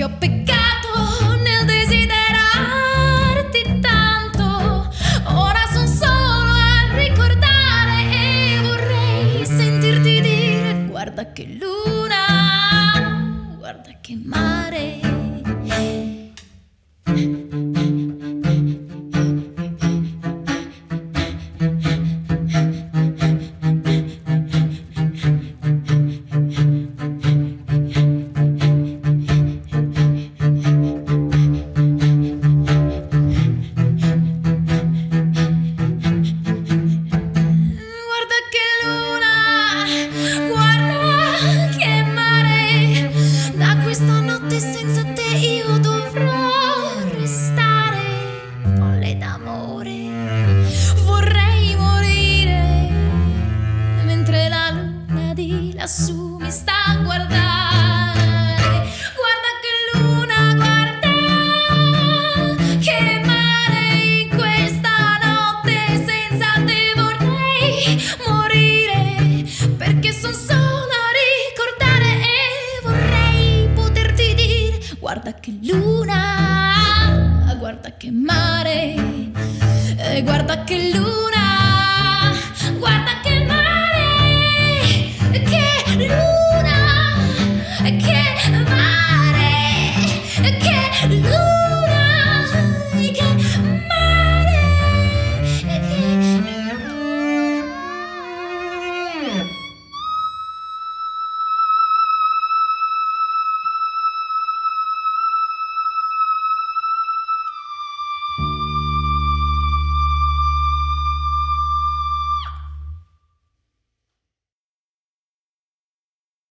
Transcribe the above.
ho peccato nel desiderarti tanto. Ora son solo a ricordare e vorrei sentirti dire: guarda che luna, guarda che mare. Stanotte senza te io dovrò restare folle d'amore. Vorrei morire mentre la luna di lassù mi sta a guardare. Guarda che luna, guarda che mare. In questa notte senza te vorrei morire, perché son solo a ricordare e vorrei poterti dire: guarda che luna, guarda che mare, guarda che luna.